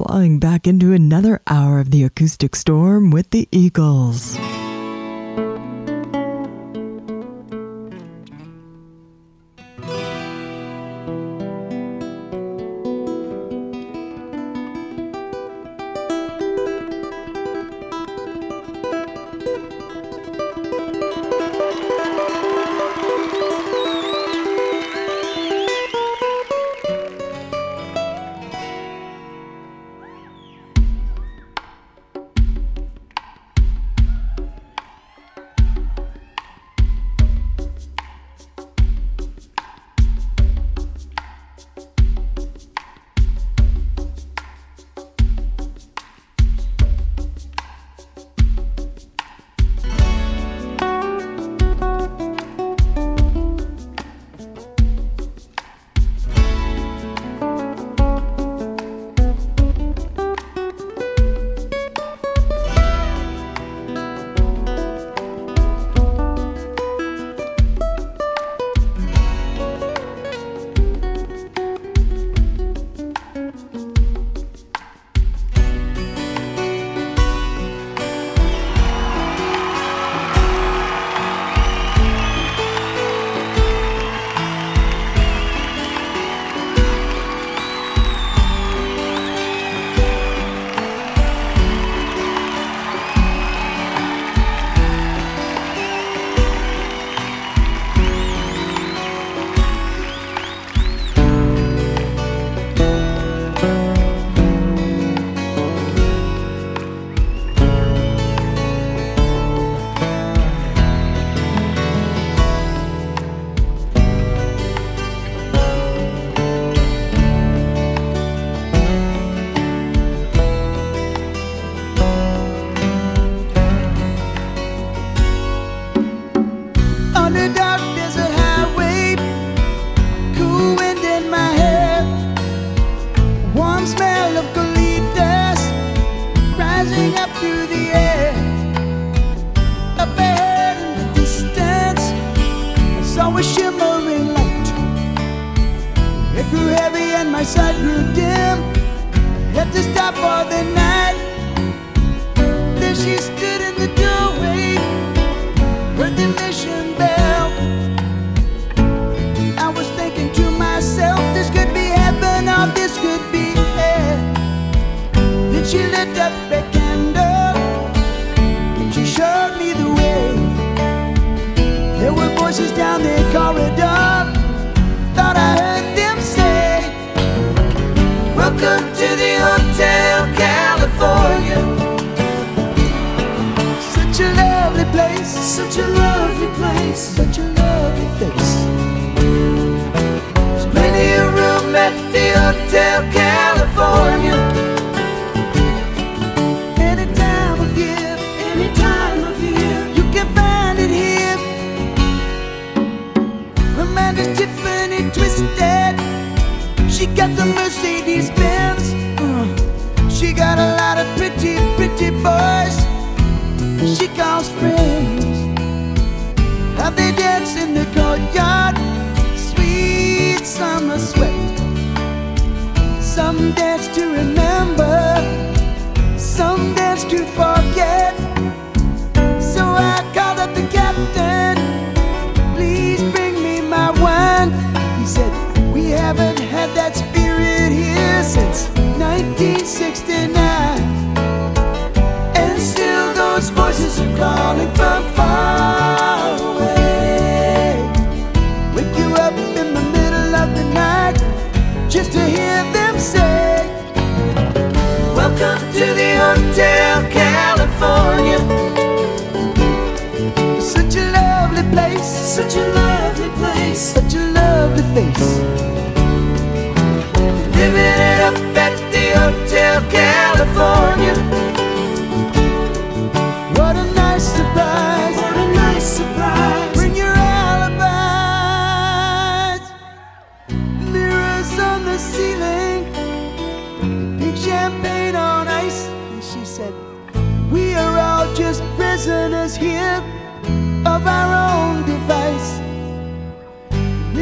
flying back into another hour of the Acoustic Storm with the Eagles.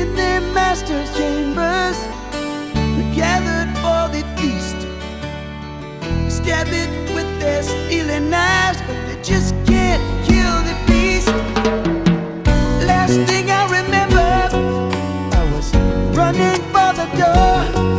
Master's chambers, gathered for the feast. stab it with their stealing knives, but they just can't kill the beast. Last thing I remember, I was running for the door.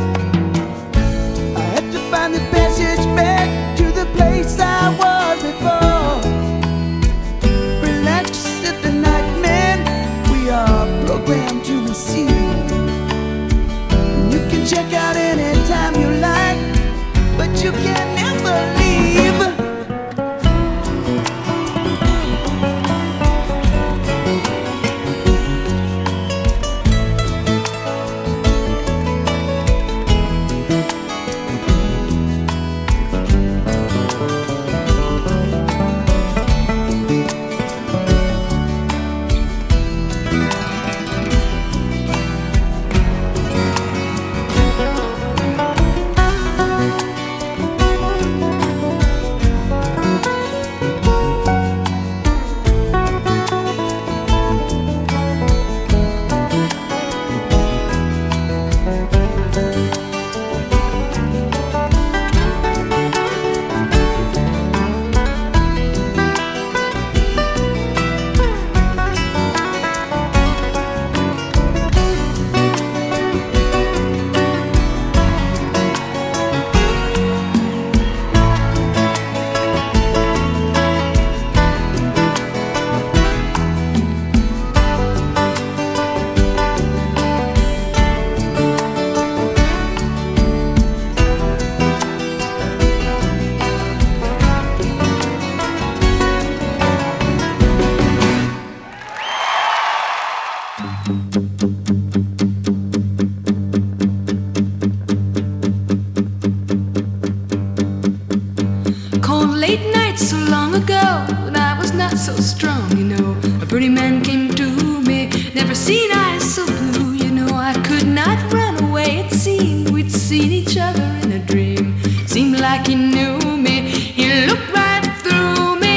I had to find the passage back to the place I was before. Relax at the night, man. We are programmed to receive. And you can check out anytime you like, but you can never leave. Cold late nights so long ago when I was not so strong, you know. A pretty man came to me, never seen eyes so blue, you know. I could not run away, it seemed we'd seen each other in a dream. Seemed like he knew me, he looked right through me.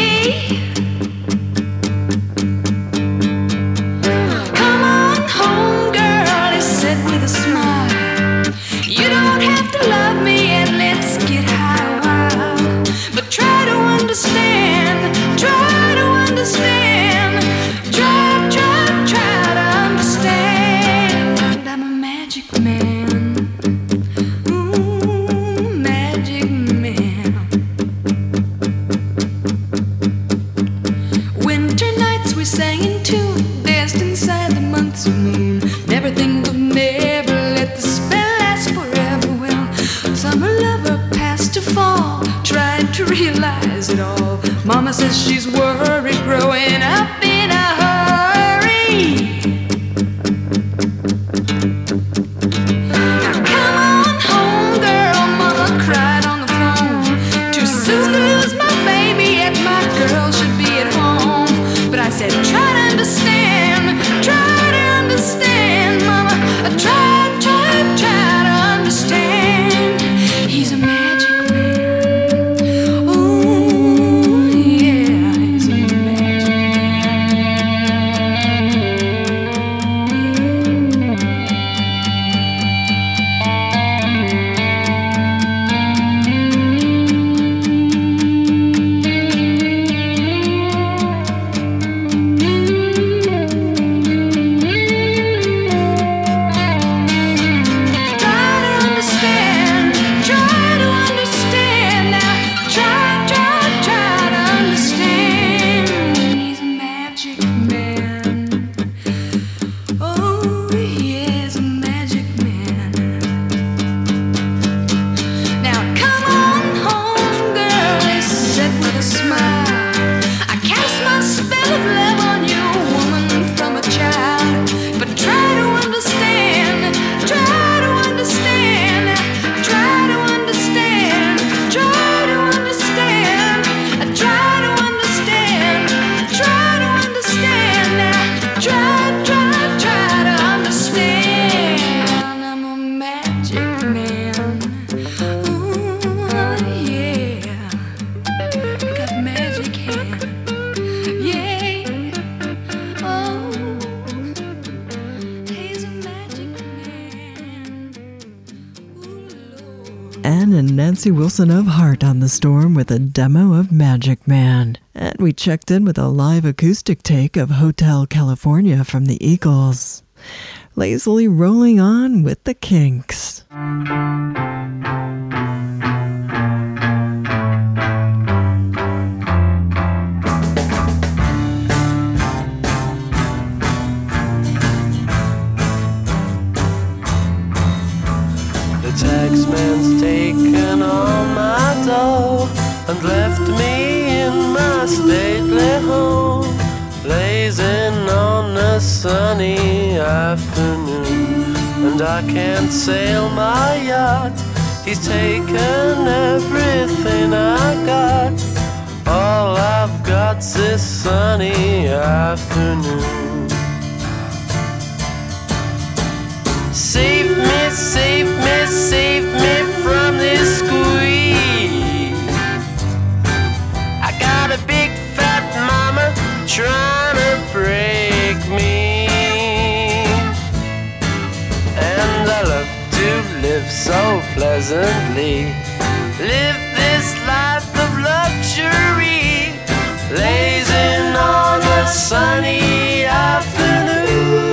Come on home, girl, he said with a smile. You don't have to love me and let's get high, but try to understand, try to understand, try to understand. I'm a magic man, ooh, magic man. Winter nights we sang in tune, danced inside the month's moon. Never think of never, let the spell last forever. Well, summer lover passed to fall, tried to realize it all. Mama says she's worried, growing up in a hurry. Come on home, girl, Mama cried on the phone. Too soon to lose my baby, yet my girl should be at home. But I said, try to understand, Mama. Try to understand. He's a magic man. Oh, yeah, he's a magic man. Jesse Wilson of Heart on the Storm with a demo of Magic Man. And we checked in with a live acoustic take of Hotel California from the Eagles. Lazily rolling on with the Kinks. Taxman's taken all my dough and left me in my stately home, blazing on a sunny afternoon. And I can't sail my yacht, he's taken everything I got. All I've got's this sunny afternoon. Save me, save me, save me from this squeeze. I got a big fat mama trying to break me, and I love to live so pleasantly, live this life of luxury, blazing on a sunny afternoon.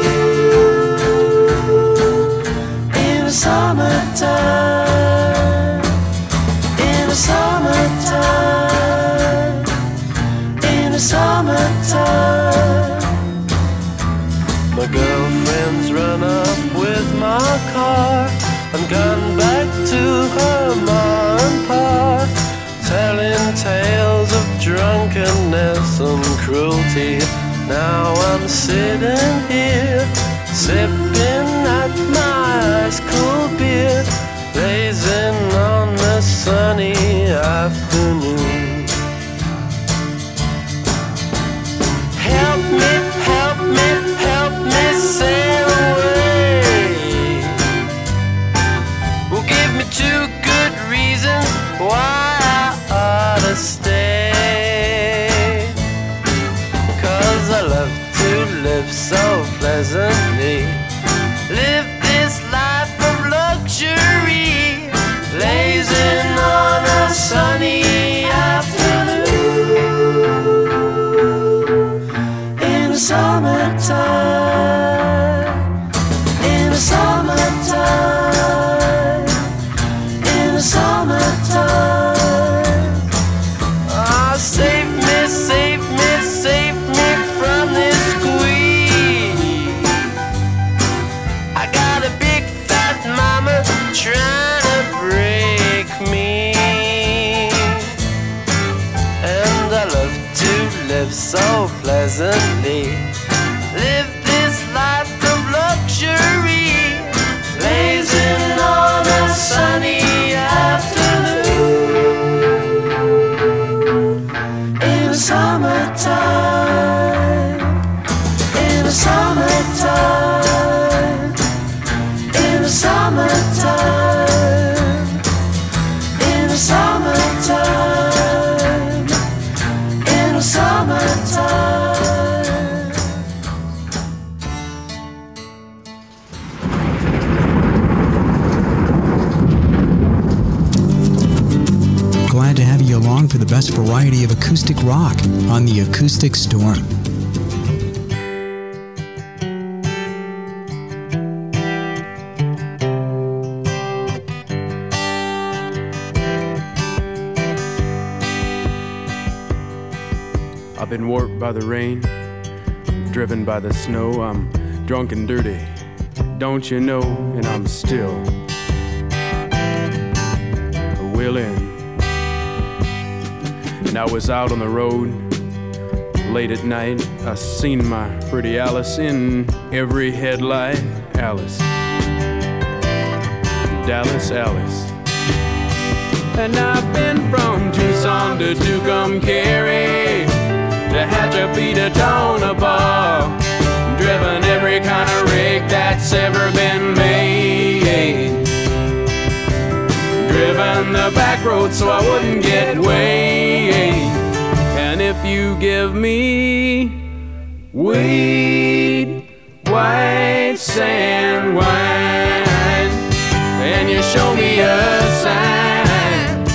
Summertime, in the summertime, in the summertime. My girlfriend's run up with my car and gone back to her ma and pa, telling tales of drunkenness and cruelty. Now I'm sitting here, sipping at my ice cold beer, blazing on a sunny afternoon. Help me, help me, help me sail away. Well, give me 2 good reasons why I ought to stay. 'Cause I love to live so pleasantly, live this life of luxury, blazing on a sunny afternoon. In the summertime, in the summertime, in the summertime. Ah, save me, save me, save me from this squeeze. I got a big fat mama trying to break me, and I love to live so pleasantly, live this life of luxury, blazing on a sunny afternoon. In the summertime, in the summertime, in the summertime, in the summertime, in the summertime. Glad to have you along for the best variety of acoustic rock on the Acoustic Storm. I've been warped by the rain, driven by the snow. I'm drunk and dirty, don't you know? And I'm still willing. And I was out on the road late at night. I seen my pretty Alice in every headlight. Alice, Dallas Alice. And I've been from Tucson to Tucumcari, to Tehachapi to Tonopah, driven every kind of rig that's ever been made, driven the back road so I wouldn't get weighed. And if you give me weed, white sand wine, and you show me a sign,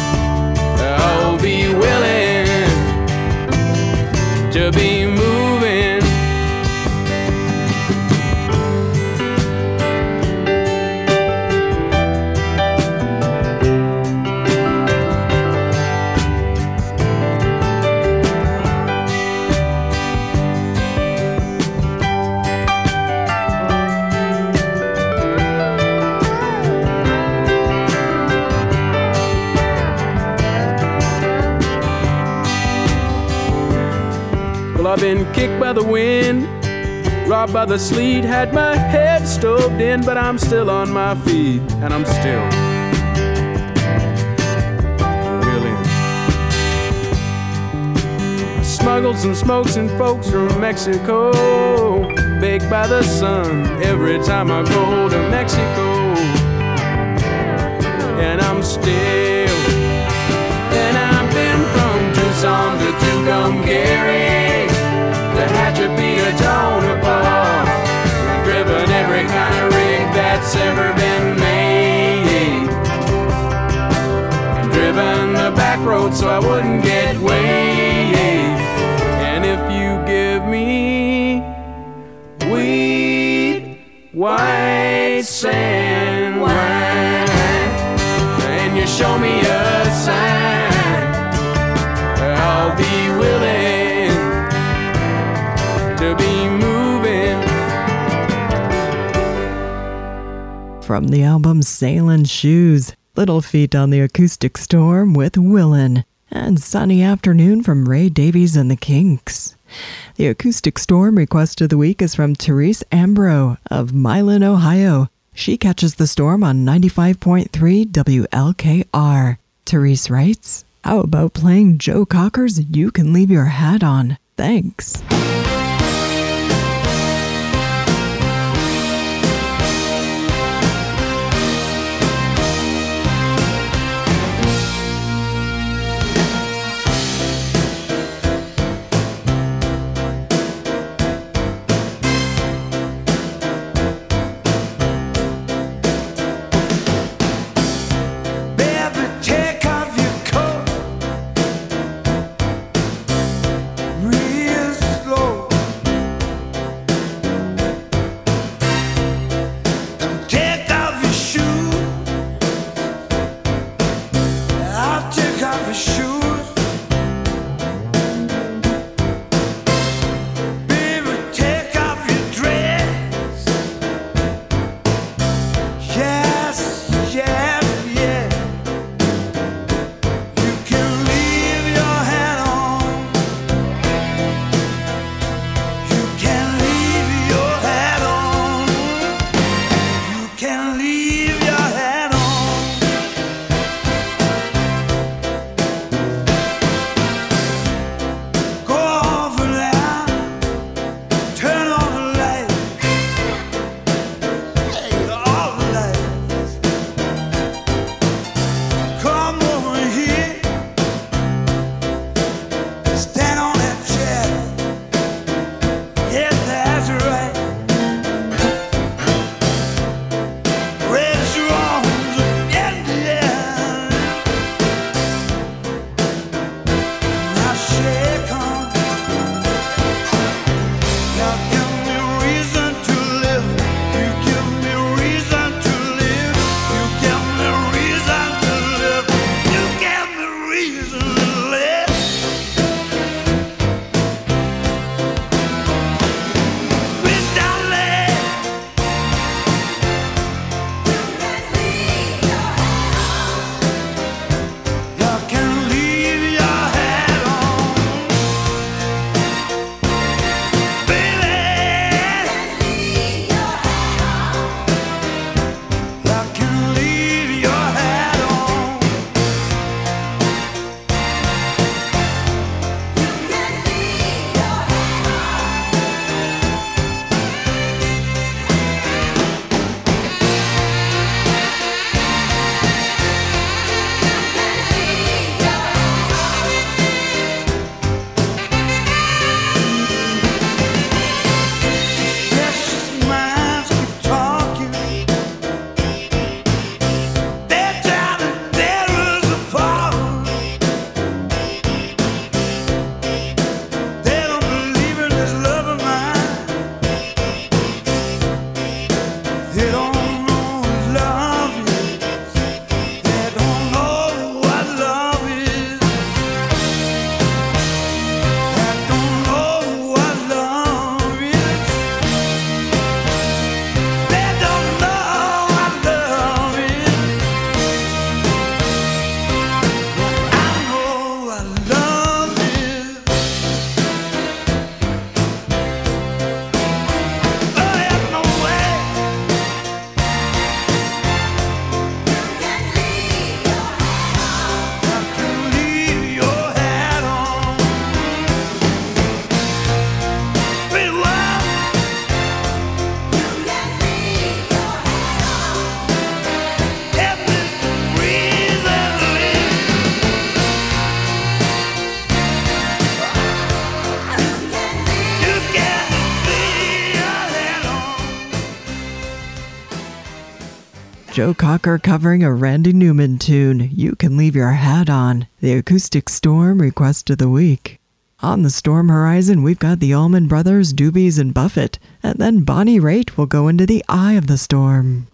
I've been kicked by the wind, robbed by the sleet, had my head stoved in, but I'm still on my feet, and I'm still willing. Smuggled some smokes and folks from Mexico, baked by the sun every time I go to Mexico. And I'm still, and I've been from Tucson to Tucumcari, to Hatchapee to Tonopah, driven every kind of rig that's ever been made, driven the back road so I wouldn't get weighed. And if you give me wheat, white sand wine, and you show me a sign, I'll be willing to be moving. From the album Sailin' Shoes, Little Feat on the Acoustic Storm with Willin', and Sunny Afternoon from Ray Davies and the Kinks. The Acoustic Storm request of the week is from Therese Ambro of Milan, Ohio. She catches the storm on 95.3 WLKR. Therese writes, "How about playing Joe Cocker's You Can Leave Your Hat On? Thanks." Baby, take off your coat real slow. Joe Cocker covering a Randy Newman tune, You Can Leave Your Hat On, the Acoustic Storm Request of the Week. On the storm horizon, we've got the Allman Brothers, Doobies, and Buffett, and then Bonnie Raitt will go into the eye of the storm.